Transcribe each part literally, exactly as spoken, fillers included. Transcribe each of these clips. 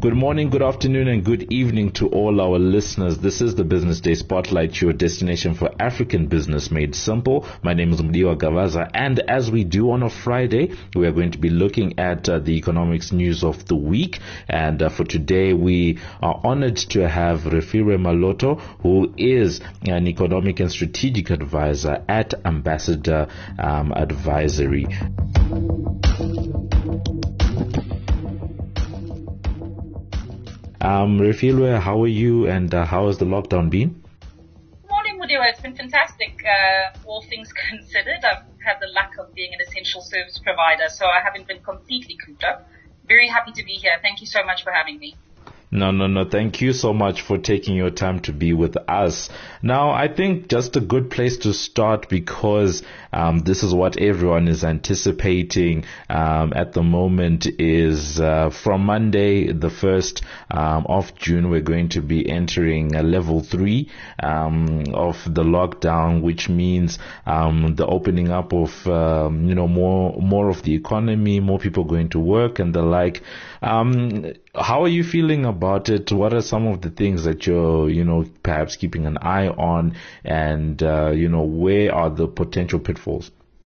Good morning, good afternoon, and good evening to all our listeners. This is the Business Day Spotlight, your destination for African business made simple. My name is Mdiwa Gavaza, and as we do on a Friday, we are going to be looking at uh, the economics news of the week. And uh, for today, we are honored to have Refilwe Maloto, who is an economic and strategic advisor at Ambassador um, Advisory. Um, Refilwe, how are you, and uh, how has the lockdown been? Good morning, Mudiwa. It's been fantastic. Uh, all things considered, I've had the luck of being an essential service provider, so I haven't been completely cooped up. Very happy to be here. Thank you so much for having me. No, no, no. Thank you so much for taking your time to be with us. Now, I think just a good place to start, because um, this is what everyone is anticipating um, at the moment, is uh, from Monday, the first um, of June, we're going to be entering a level three um, of the lockdown, which means um, the opening up of, um, you know, more, more of the economy, more people going to work and the like. Um, how are you feeling about it? What are some of the things that you're, you know, perhaps keeping an eye on, and, uh, you know, where are the potential pitfalls?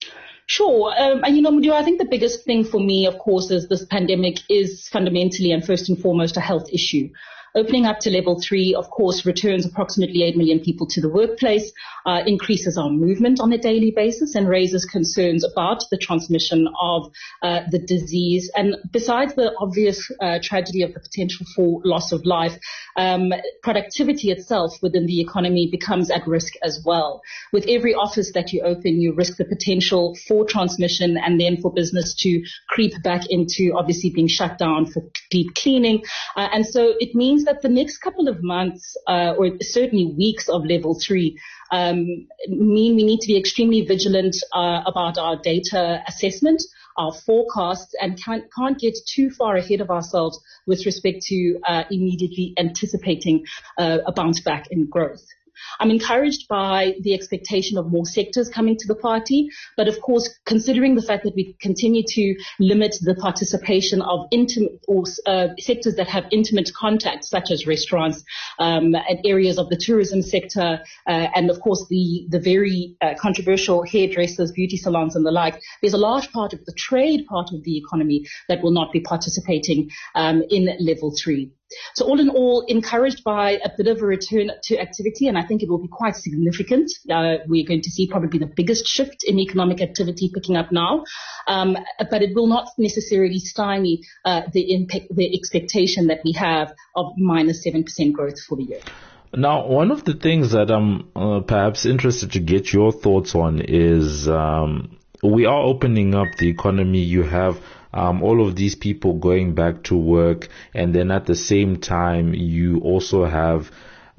Sure. Um, and, you know, Mudiwa, I think the biggest thing for me, of course, is this pandemic is fundamentally and first and foremost a health issue. Opening up to level three, of course, returns approximately eight million people to the workplace, uh, increases our movement on a daily basis, and raises concerns about the transmission of uh, the disease. And besides the obvious uh, tragedy of the potential for loss of life, um, productivity itself within the economy becomes at risk as well. With every office that you open, you risk the potential for transmission, and then for business to creep back into obviously being shut down for deep cleaning. Uh, and so it means that the next couple of months, uh, or certainly weeks of level three, um, mean we need to be extremely vigilant uh, about our data assessment, our forecasts, and can't, can't get too far ahead of ourselves with respect to uh, immediately anticipating uh, a bounce back in growth. I'm encouraged by the expectation of more sectors coming to the party, but of course, considering the fact that we continue to limit the participation of intimate or uh, sectors that have intimate contact, such as restaurants, um, and areas of the tourism sector, uh, and of course the the very uh, controversial hairdressers, beauty salons, and the like, there's a large part of the trade part of the economy that will not be participating um, in level three. So all in all, encouraged by a bit of a return to activity, and I think it will be quite significant. Uh, we're going to see probably the biggest shift in economic activity picking up now, um, but it will not necessarily stymie uh, the impact, the expectation that we have of minus seven percent growth for the year. Now, one of the things that I'm uh, perhaps interested to get your thoughts on is um, we are opening up the economy. You have Um, all of these people going back to work, and then at the same time you also have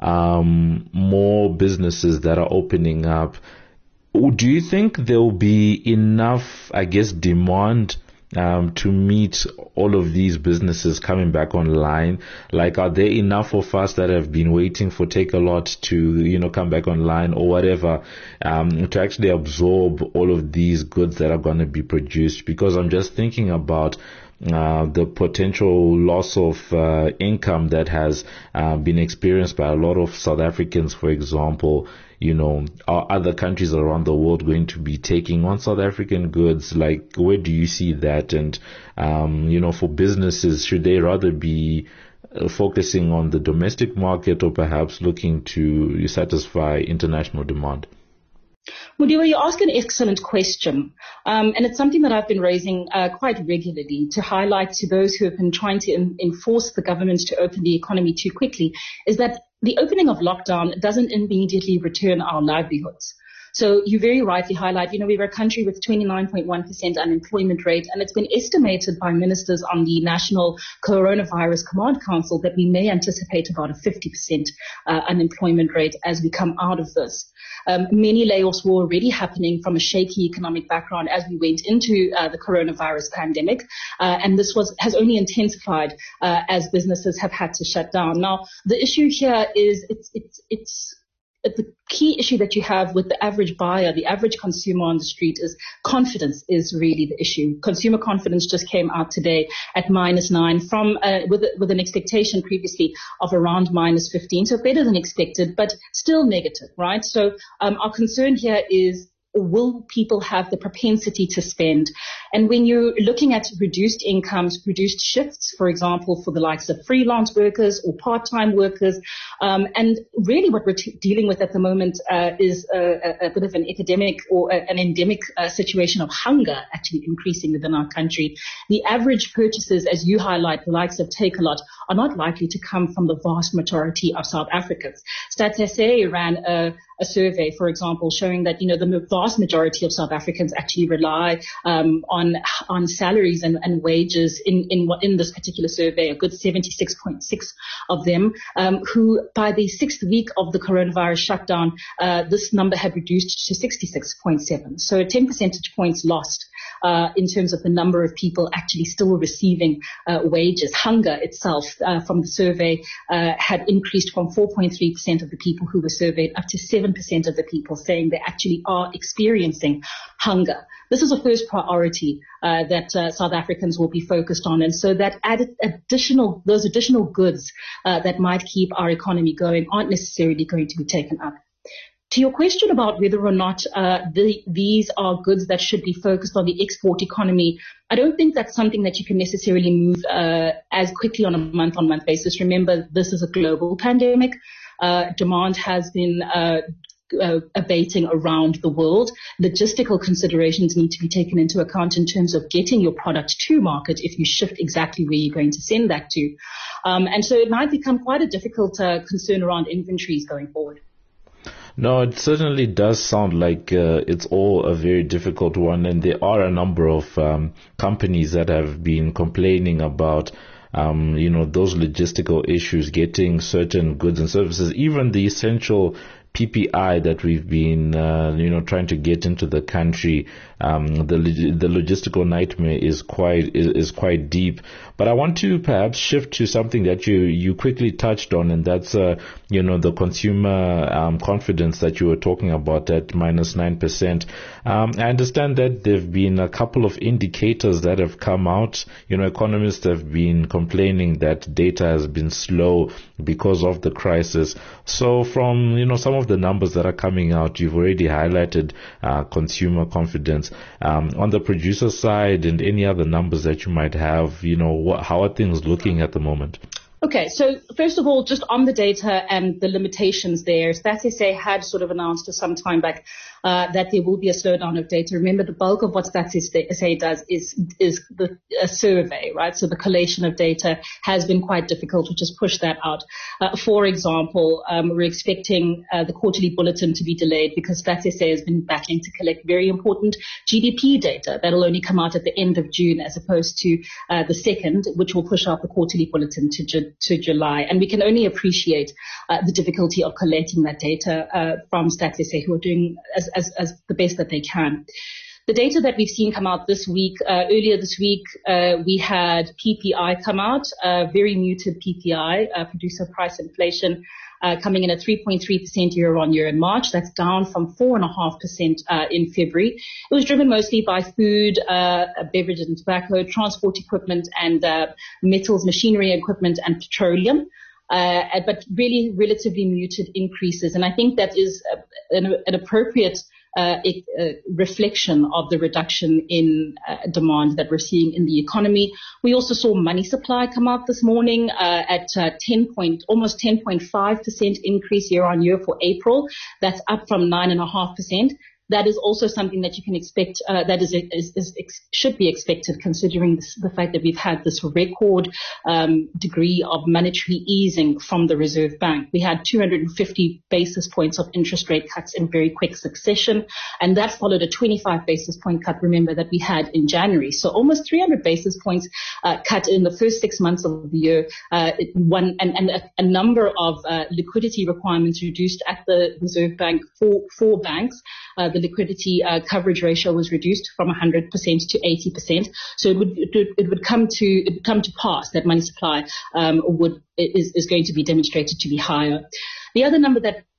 um, more businesses that are opening up. Do you think there will be enough, I guess, demand um, to meet all of these businesses coming back online? Like, are there enough of us that have been waiting for Takealot to, you know, come back online or whatever, um, to actually absorb all of these goods that are going to be produced? Because I'm just thinking about Uh, the potential loss of uh, income that has uh, been experienced by a lot of South Africans, for example. You know, are other countries around the world going to be taking on South African goods? Like, where do you see that? And, um, you know, for businesses, should they rather be uh, focusing on the domestic market, or perhaps looking to satisfy international demand? Mudiwa, you ask an excellent question, um, and it's something that I've been raising uh, quite regularly to highlight to those who have been trying to in, enforce the government to open the economy too quickly, is that the opening of lockdown doesn't immediately return our livelihoods. So you very rightly highlight, you know, we were a country with twenty-nine point one percent unemployment rate, and it's been estimated by ministers on the National Coronavirus Command Council that we may anticipate about a fifty percent uh, unemployment rate as we come out of this. Um, many layoffs were already happening from a shaky economic background as we went into uh, the coronavirus pandemic, uh, and this was has only intensified uh, as businesses have had to shut down. Now, the issue here is it's it's it's the key issue that you have with the average buyer, the average consumer on the street, is confidence is really the issue. Consumer confidence just came out today at minus nine from uh, with with an expectation previously of around minus fifteen, so better than expected, but still negative, right? So um, our concern here is, will people have the propensity to spend? And when you're looking at reduced incomes, reduced shifts, for example, for the likes of freelance workers or part-time workers, um, and really what we're t- dealing with at the moment uh, is a, a bit of an epidemic or a, an endemic uh, situation of hunger actually increasing within our country. The average purchases, as you highlight, the likes of Takealot, are not likely to come from the vast majority of South Africans. Stats S A ran a a survey, for example, showing that, you know, the vast majority of South Africans actually rely um, on on salaries and, and wages in, in in this particular survey, a good seventy-six point six of them, um, who by the sixth week of the coronavirus shutdown, uh, this number had reduced to sixty-six point seven. So ten percentage points lost uh, in terms of the number of people actually still receiving uh, wages. Hunger itself uh, from the survey uh, had increased from four point three percent of the people who were surveyed up to seven percent of the people saying they actually are experiencing hunger. This is a first priority uh, that uh, South Africans will be focused on. And so that added additional, those additional goods uh, that might keep our economy going aren't necessarily going to be taken up. To your question about whether or not uh, the, these are goods that should be focused on the export economy, I don't think that's something that you can necessarily move uh, as quickly on a month-on-month basis. Remember, this is a global pandemic. Uh, demand has been uh, uh, abating around the world. Logistical considerations need to be taken into account in terms of getting your product to market if you shift exactly where you're going to send that to. Um, and so it might become quite a difficult uh, concern around inventories going forward. No, it certainly does sound like uh, it's all a very difficult one, and there are a number of um, companies that have been complaining about Um, you know, those logistical issues, getting certain goods and services, even the essential P P I that we've been, uh, you know, trying to get into the country. Um, the the logistical nightmare is quite is, is quite deep. But I want to perhaps shift to something that you you quickly touched on, and that's uh, you know, the consumer um, confidence that you were talking about at minus nine percent. Um, I understand that there've been a couple of indicators that have come out. You know, economists have been complaining that data has been slow because of the crisis. So from, you know, some of the numbers that are coming out, you've already highlighted uh, consumer confidence. Um, on the producer side and any other numbers that you might have, you know, what, how are things looking at the moment? Okay, so first of all, just on the data and the limitations there, Stats S A had sort of announced some time back uh, that there will be a slowdown of data. Remember, the bulk of what Stats S A does is is the a survey, right? So the collation of data has been quite difficult, which has pushed that out. Uh, for example, um, we're expecting uh, the quarterly bulletin to be delayed because Stats S A has been battling to collect very important G D P data that'll only come out at the end of June as opposed to uh, the second, which will push out the quarterly bulletin to June. to July. And we can only appreciate uh, the difficulty of collating that data uh, from Stats S A, who are doing as, as, as the best that they can. The data that we've seen come out this week, uh, earlier this week, uh, we had P P I come out, uh, very muted P P I, uh, producer price inflation, uh, coming in at three point three percent year on year in March. That's down from four point five percent uh, in February. It was driven mostly by food, uh, beverage and tobacco, transport equipment and uh, metals, machinery equipment and petroleum. Uh, but really relatively muted increases. And I think that is a, an, an appropriate uh, a, a reflection of the reduction in uh, demand that we're seeing in the economy. We also saw money supply come out this morning uh, at uh, ten point, almost ten point five percent increase year on year for April. That's up from nine point five percent. That is also something that you can expect, uh, that is, is, is, is should be expected considering this, the fact that we've had this record um, degree of monetary easing from the Reserve Bank. We had two hundred fifty basis points of interest rate cuts in very quick succession, and that followed a twenty-five basis point cut, remember, that we had in January. So almost three hundred basis points uh, cut in the first six months of the year, uh, one, and, and a, a number of uh, liquidity requirements reduced at the Reserve Bank for, for banks. Uh, the liquidity uh, coverage ratio was reduced from one hundred percent to eighty percent. So it would it would, it would come to it would come to pass that money supply um, would is, is going to be demonstrated to be higher. The other number that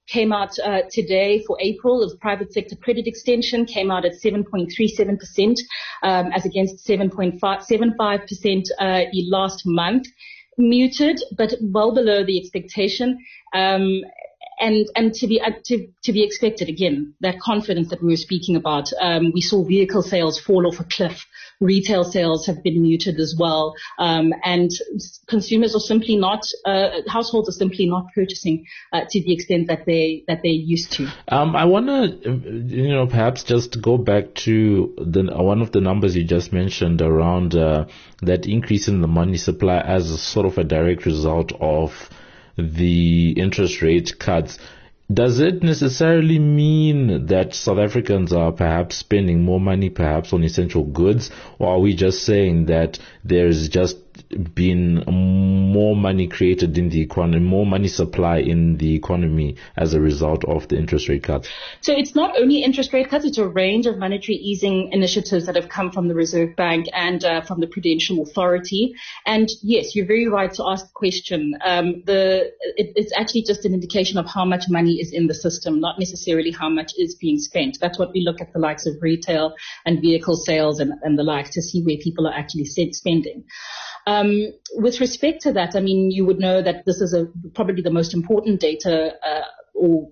came out uh, today for April of private sector credit extension, came out at seven point three seven percent um, as against seven point five seven five percent uh, last month. Muted, but well below the expectation. Um, And, and to be, uh, to, to be expected again, that confidence that we were speaking about. Um, we saw vehicle sales fall off a cliff. Retail sales have been muted as well. Um, and consumers are simply not, uh, households are simply not purchasing, uh, to the extent that they, that they used to. Um, I want to, you know, perhaps just go back to the, one of the numbers you just mentioned around, uh, that increase in the money supply as a sort of a direct result of the interest rate cuts. Does it necessarily mean that South Africans are perhaps spending more money perhaps on essential goods, or are we just saying that there's just been more money created in the economy, more money supply in the economy as a result of the interest rate cuts? So it's not only interest rate cuts, it's a range of monetary easing initiatives that have come from the Reserve Bank and uh, from the Prudential Authority. And yes, you're very right to ask the question. Um, the it, it's actually just an indication of how much money is in the system, not necessarily how much is being spent. That's what we look at the likes of retail and vehicle sales and, and the like to see where people are actually spending. Um, with respect to that, I mean, you would know that this is a, probably the most important data uh, or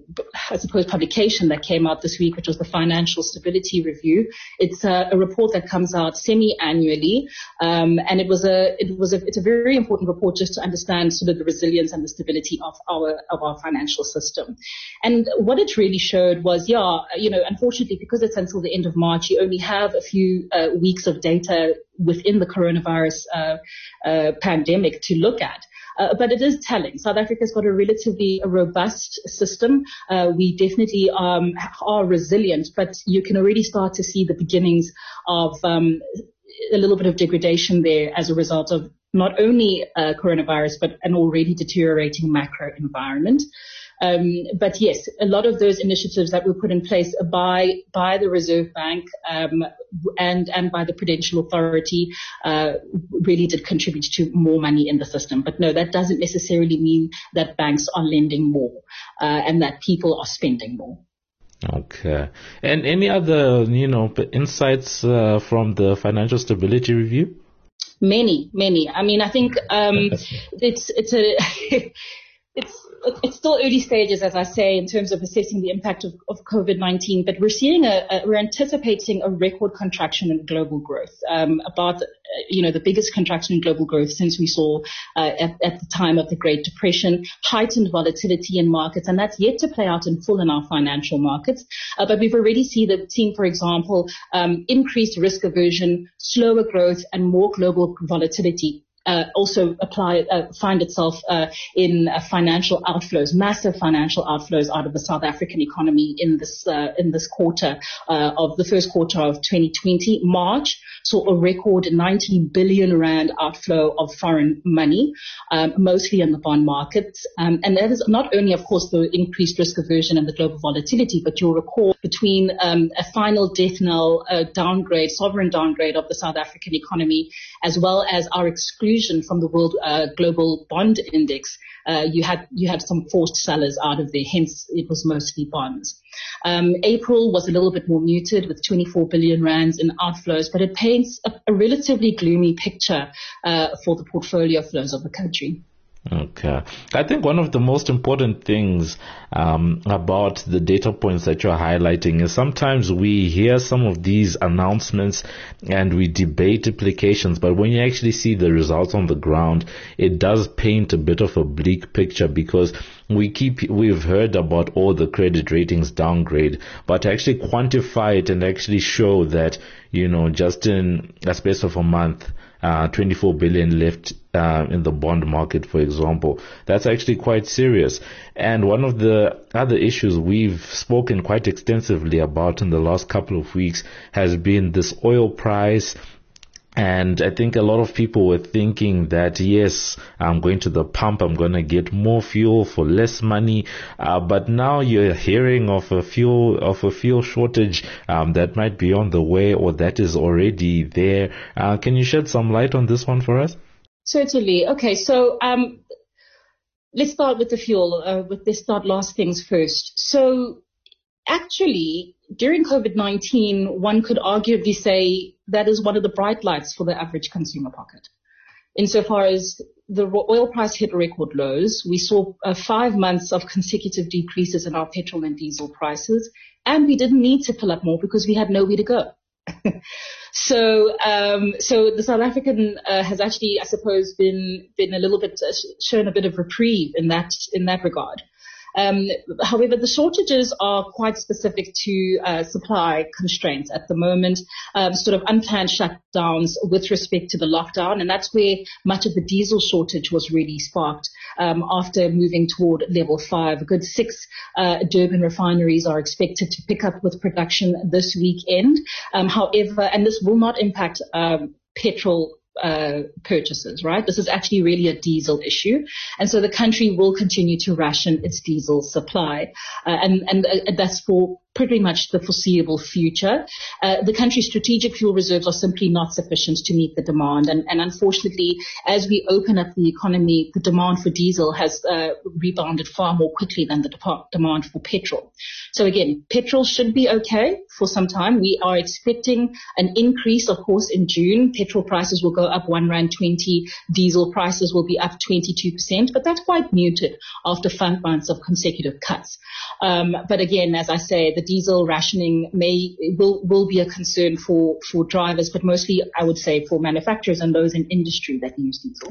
I suppose publication that came out this week, which was the Financial Stability Review. It's a, a report that comes out semi-annually, um, and it was a it was a it's a very important report just to understand sort of the resilience and the stability of our of our financial system. And what it really showed was, yeah, you know, unfortunately, because it's until the end of March, you only have a few uh, weeks of data within the coronavirus uh, uh, pandemic to look at. Uh, but it is telling. South Africa's got a relatively robust system. Uh, we definitely um, are resilient, but you can already start to see the beginnings of um, a little bit of degradation there as a result of not only uh, coronavirus, but an already deteriorating macro environment. Um, but yes, a lot of those initiatives that were put in place by by the Reserve Bank um, and and by the Prudential Authority uh, really did contribute to more money in the system. But no, that doesn't necessarily mean that banks are lending more uh, and that people are spending more. Okay. And any other, you know, insights uh, from the Financial Stability Review? Many, many. I mean, I think um, it's it's a it's. It's still early stages, as I say, in terms of assessing the impact of, of COVID nineteen, but we're seeing a, a, we're anticipating a record contraction in global growth, um, about, uh, you know, the biggest contraction in global growth since we saw uh, at, at the time of the Great Depression, heightened volatility in markets, and that's yet to play out in full in our financial markets. Uh, but we've already seen, the, seen, for example, um, increased risk aversion, slower growth, and more global volatility. Uh, also apply, uh, find itself uh, in uh, financial outflows, massive financial outflows out of the South African economy in this uh, in this quarter uh, of the first quarter of twenty twenty. March saw a record nineteen billion rand outflow of foreign money, um, mostly in the bond markets, um, and that is not only, of course, the increased risk aversion and the global volatility, but you'll recall between um, a final death knell uh, downgrade, sovereign downgrade of the South African economy, as well as our exclusion from the World uh, Global Bond Index, uh, you had you had some forced sellers out of there. Hence, it was mostly bonds. Um, April was a little bit more muted with twenty-four billion rands in outflows, but it paints a, a relatively gloomy picture uh, for the portfolio flows of the country. Okay. I think one of the most important things um, about the data points that you're highlighting is sometimes we hear some of these announcements and we debate implications, but when you actually see the results on the ground, it does paint a bit of a bleak picture, because we keep, we've heard about all the credit ratings downgrade, but to actually quantify it and actually show that, you know, just in a space of a month, Uh, twenty-four billion left uh, in the bond market, for example. That's actually quite serious. And one of the other issues we've spoken quite extensively about in the last couple of weeks has been this oil price. And I think a lot of people were thinking that, yes, I'm going to the pump, I'm going to get more fuel for less money. Uh, but now you're hearing of a fuel, of a fuel shortage um, that might be on the way, or that is already there. Uh, can you shed some light on this one for us? Certainly. Okay. So, um, let's start with the fuel. Uh, with let's start last things first. So actually, during COVID nineteen, one could arguably say that is one of the bright lights for the average consumer pocket. Insofar as the oil price hit record lows, we saw uh, five months of consecutive decreases in our petrol and diesel prices, and we didn't need to fill up more because we had nowhere to go. so, um, so the South African uh, has actually, I suppose, been been a little bit uh, shown a bit of reprieve in that in that regard. Um, however, the shortages are quite specific to uh, supply constraints at the moment, um, sort of unplanned shutdowns with respect to the lockdown, and that's where much of the diesel shortage was really sparked um, after moving toward level five. A good six uh, Durban refineries are expected to pick up with production this weekend. Um, however, and this will not impact um, petrol Uh, purchases, right? This is actually really a diesel issue. And so the country will continue to ration its diesel supply. Uh, and and uh, that's for pretty much the foreseeable future. Uh, the country's strategic fuel reserves are simply not sufficient to meet the demand. And, and unfortunately, as we open up the economy, the demand for diesel has uh, rebounded far more quickly than the de- demand for petrol. So again, petrol should be okay for some time. We are expecting an increase, of course, in June. Petrol prices will go up one rand twenty. Diesel prices will be up twenty-two percent, but that's quite muted after five months of consecutive cuts. Um, but again, as I say, the diesel rationing may will will be a concern for for drivers, but mostly I would say for manufacturers and those in industry that use diesel.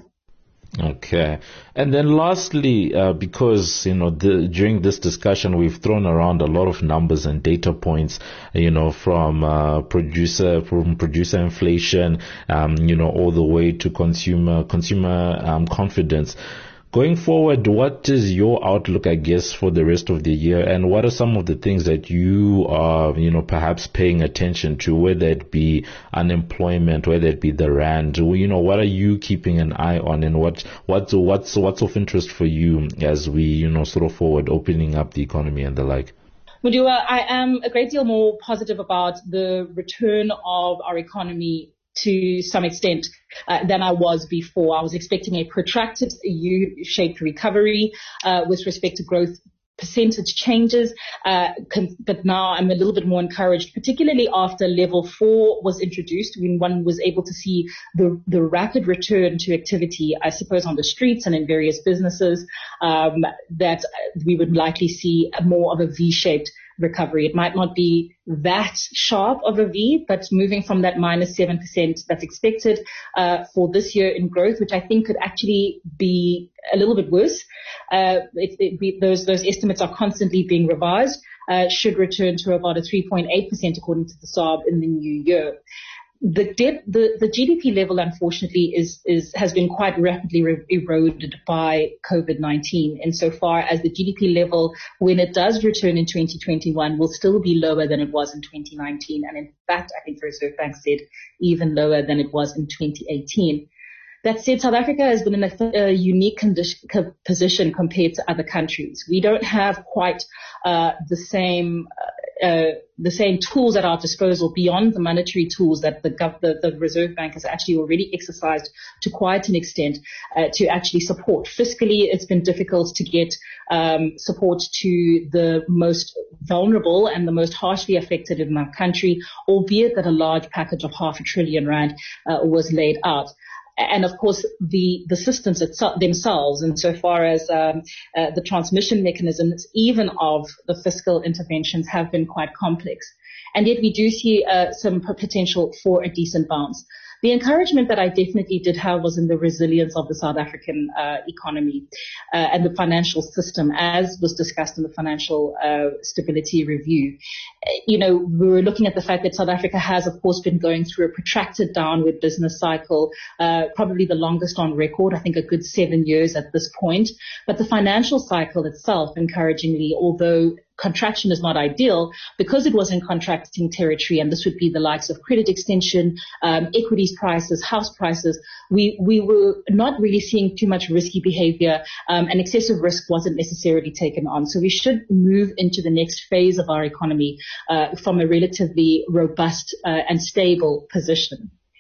Okay. And then lastly, uh, because, you know, the, during this discussion, we've thrown around a lot of numbers and data points, you know, from uh, producer, from producer inflation, um, you know, all the way to consumer, consumer um, confidence. Going forward, what is your outlook, I guess, for the rest of the year, and what are some of the things that you are, you know, perhaps paying attention to, whether it be unemployment, whether it be the rand, you know, what are you keeping an eye on, and what, what's, what's, what's of interest for you as we, you know, sort of forward opening up the economy and the like? Mudiwa, I am a great deal more positive about the return of our economy to some extent uh, than I was before. I was expecting a protracted U-shaped recovery uh, with respect to growth percentage changes, uh, con- but now I'm a little bit more encouraged, particularly after level four was introduced, when one was able to see the, the rapid return to activity, I suppose, on the streets and in various businesses, um, that we would likely see more of a V-shaped recovery. It might not be that sharp of a V, but moving from that minus seven percent that's expected uh, for this year in growth, which I think could actually be a little bit worse. Uh, it, it be, those those estimates are constantly being revised. Uh, should return to about a three point eight percent according to the S A R B in the new year. The, debt, the the G D P level, unfortunately, is is has been quite rapidly re- eroded by COVID nineteen. Insofar as the G D P level, when it does return in twenty twenty-one, will still be lower than it was in twenty nineteen, and in fact, I think the Reserve Bank said even lower than it was in twenty eighteen. That said, South Africa has been in a, a unique condition, co- position compared to other countries. We don't have quite uh, the same uh, uh, the same tools at our disposal beyond the monetary tools that the, gov- the, the Reserve Bank has actually already exercised to quite an extent uh, to actually support. Fiscally, it's been difficult to get um, support to the most vulnerable and the most harshly affected in our country, albeit that a large package of half a trillion rand uh, was laid out. And of course, the, the systems itself, themselves, insofar as um, uh, the transmission mechanisms, even of the fiscal interventions, have been quite complex. And yet we do see uh, some potential for a decent bounce. The encouragement that I definitely did have was in the resilience of the South African uh, economy uh, and the financial system, as was discussed in the Financial uh, Stability Review. Uh, you know, we were looking at the fact that South Africa has, of course, been going through a protracted downward business cycle, uh, probably the longest on record, I think a good seven years at this point. But the financial cycle itself, encouragingly, although contraction is not ideal, because it was in contracting territory, and this would be the likes of credit extension, um, equities prices, house prices. We we were not really seeing too much risky behavior, um, and excessive risk wasn't necessarily taken on. So we should move into the next phase of our economy uh, from a relatively robust uh, and stable position.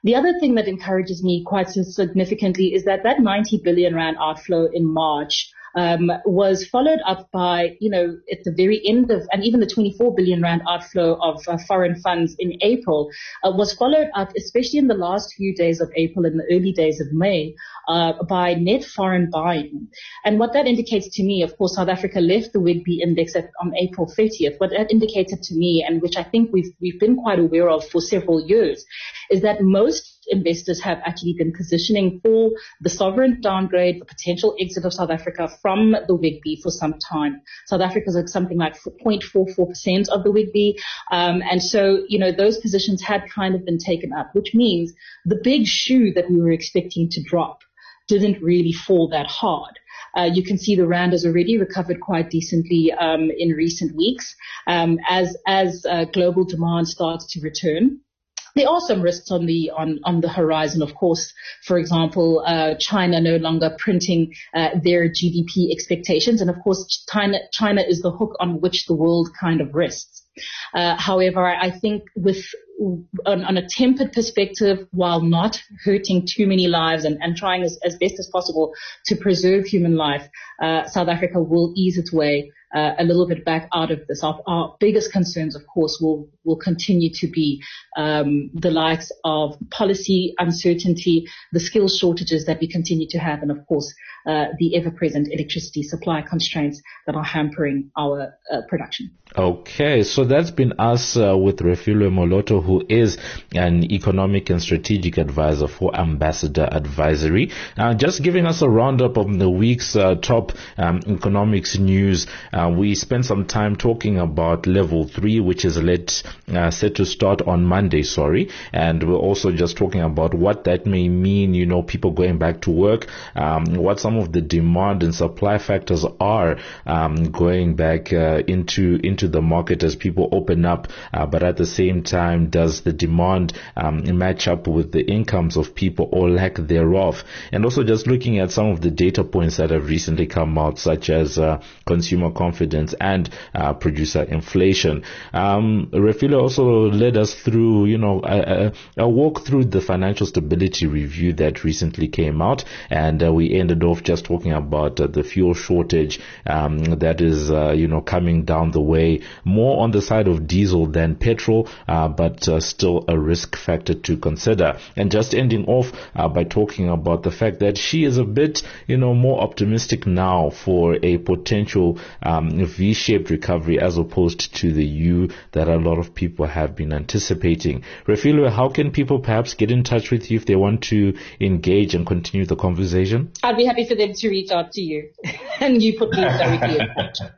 The other thing that encourages me quite significantly is that that ninety billion rand outflow in March um, was followed up by, you know, at the very end of, and even the twenty-four billion rand outflow of uh, foreign funds in April uh, was followed up, especially in the last few days of April and the early days of May, uh, by net foreign buying. And what that indicates to me, of course, South Africa left the WIGBY index at, on April thirtieth. What that indicated to me, and which I think we've we've been quite aware of for several years, is that most investors have actually been positioning for the sovereign downgrade, the potential exit of South Africa from the WIGBY for some time. South Africa is at something like zero point four four percent of the WIGBY. Um, and so, you know, those positions had kind of been taken up, which means the big shoe that we were expecting to drop didn't really fall that hard. Uh, you can see the rand has already recovered quite decently um, in recent weeks um, as as uh, global demand starts to return. There are some risks on the on, on the horizon, of course. For example, uh, China no longer printing uh, their G D P expectations, and of course, China China is the hook on which the world kind of rests. Uh, however, I think with on, on a tempered perspective, while not hurting too many lives and, and trying as, as best as possible to preserve human life, uh, South Africa will ease its way Uh, a little bit back out of this. Our, our biggest concerns, of course, will will continue to be um, the likes of policy uncertainty, the skills shortages that we continue to have, and of course, uh, the ever-present electricity supply constraints that are hampering our uh, production. Okay, so that's been us uh, with Refilwe Moloto, who is an economic and strategic advisor for Ambassador Advisory. Uh, just giving us a roundup of the week's uh, top um, economics news. Uh, we spent some time talking about level three, which is let, uh, set to start on Monday, sorry. And we're also just talking about what that may mean, you know, people going back to work, um, what some of the demand and supply factors are um, going back uh, into, into the market as people open up. Uh, but at the same time, does the demand um, match up with the incomes of people or lack thereof? And also just looking at some of the data points that have recently come out, such as uh, consumer confidence confidence and uh, producer inflation. Um, Refilwe also led us through, you know, a, a, a walk through the financial stability review that recently came out, and uh, we ended off just talking about uh, the fuel shortage um, that is, uh, you know, coming down the way, more on the side of diesel than petrol, uh, but uh, still a risk factor to consider. And just ending off uh, by talking about the fact that she is a bit, you know, more optimistic now for a potential um, V-shaped recovery as opposed to the U that a lot of people have been anticipating. Refilwe, how can people perhaps get in touch with you if they want to engage and continue the conversation? I'd be happy for them to reach out to you and you put me directly in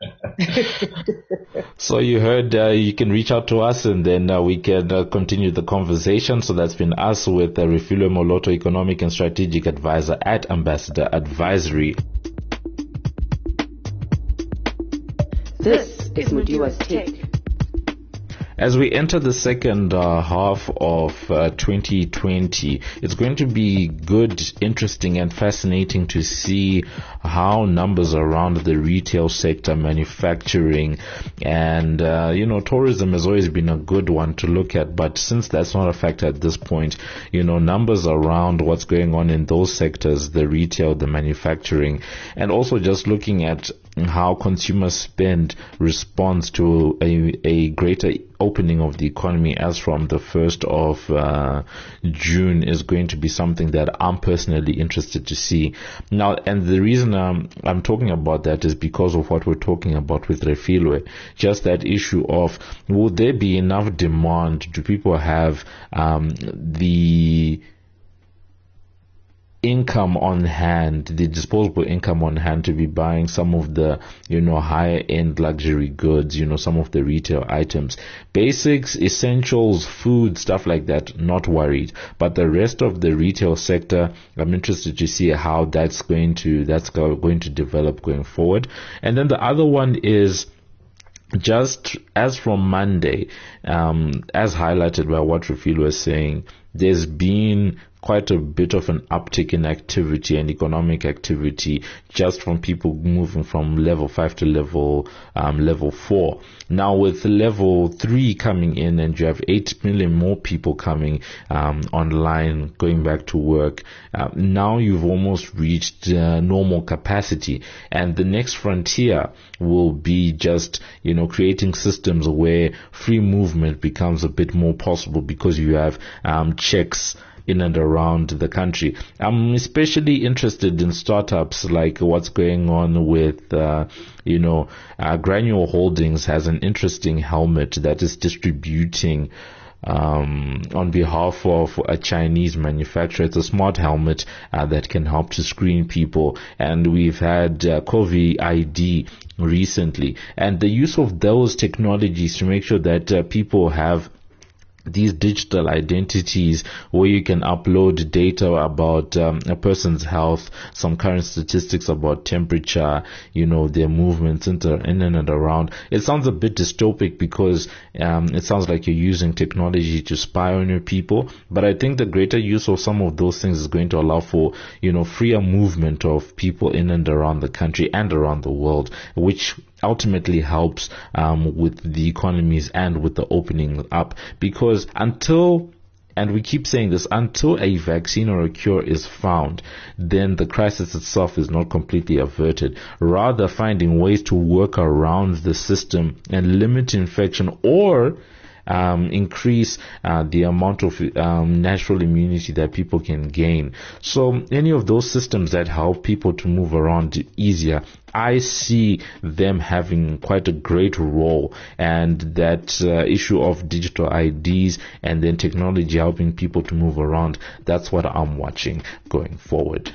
touch. So you heard, uh, you can reach out to us and then uh, we can uh, continue the conversation. So that's been us with uh, Refilwe Moloto, Economic and Strategic Advisor at Ambassador Advisory. This is Mudiwa's Take. As we enter the second uh, half of uh, twenty twenty, it's going to be good, interesting, and fascinating to see how numbers around the retail sector, manufacturing, and, uh, you know, tourism has always been a good one to look at. But since that's not a factor at this point, you know, numbers around what's going on in those sectors, the retail, the manufacturing, and also just looking at how consumer spend responds to a, a greater opening of the economy as from the first of uh, June is going to be something that I'm personally interested to see. Now, and the reason um, I'm talking about that is because of what we're talking about with Refilwe, just that issue of, will there be enough demand? Do people have um, the income on hand, the disposable income on hand to be buying some of the, you know, higher end luxury goods, you know, some of the retail items, basics, essentials, food, stuff like that, not worried. But the rest of the retail sector, I'm interested to see how that's going to, that's going to develop going forward. And then the other one is, just as from Monday, um, as highlighted by what Refilwe was saying, there's been quite a bit of an uptick in activity and economic activity just from people moving from level five to level um, level four. Now with level three coming in, and you have eight million more people coming um, online, going back to work, uh, now you've almost reached uh, normal capacity, and the next frontier will be just, you know, creating systems where free movement becomes a bit more possible because you have um, checks in and around the country. I'm especially interested in startups like what's going on with, uh, you know, uh, Granular Holdings has an interesting helmet that is distributing Um, on behalf of a Chinese manufacturer. It's a smart helmet uh, that can help to screen people, and we've had uh, COVID I D recently, and the use of those technologies to make sure that uh, people have these digital identities where you can upload data about um, a person's health, some current statistics about temperature, you know, their movements into, in and around. It sounds a bit dystopic because um, it sounds like you're using technology to spy on your people, but I think the greater use of some of those things is going to allow for, you know, freer movement of people in and around the country and around the world, which ultimately helps um, with the economies and with the opening up. Because until, and we keep saying this, until a vaccine or a cure is found, then the crisis itself is not completely averted. Rather, finding ways to work around the system and limit infection, or Um, increase uh, the amount of um, natural immunity that people can gain. So any of those systems that help people to move around easier, I see them having quite a great role, and that uh, issue of digital I Ds and then technology helping people to move around, that's what I'm watching going forward.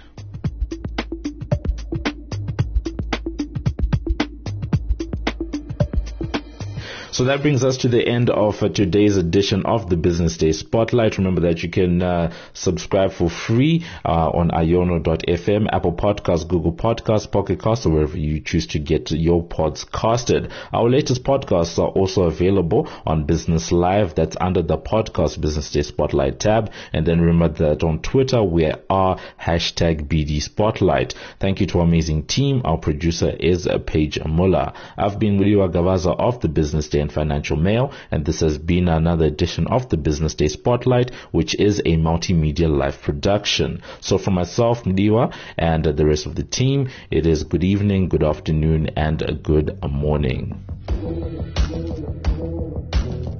So that brings us to the end of uh, today's edition of the Business Day Spotlight. Remember that you can uh, subscribe for free uh, on iono dot f m, Apple Podcasts, Google Podcasts, Pocket Casts, or wherever you choose to get your pods casted. Our latest podcasts are also available on Business Live. That's under the podcast Business Day Spotlight tab. And then remember that on Twitter we are hashtag B D Spotlight. Thank you to our amazing team. Our producer is uh, Paige Muller. I've been Mudiwa Gavaza of the Business Day and Financial Mail, and this has been another edition of the Business Day Spotlight, which is a multimedia live production. So for myself, Mudiwa, and uh, the rest of the team, it is good evening, good afternoon, and a good morning.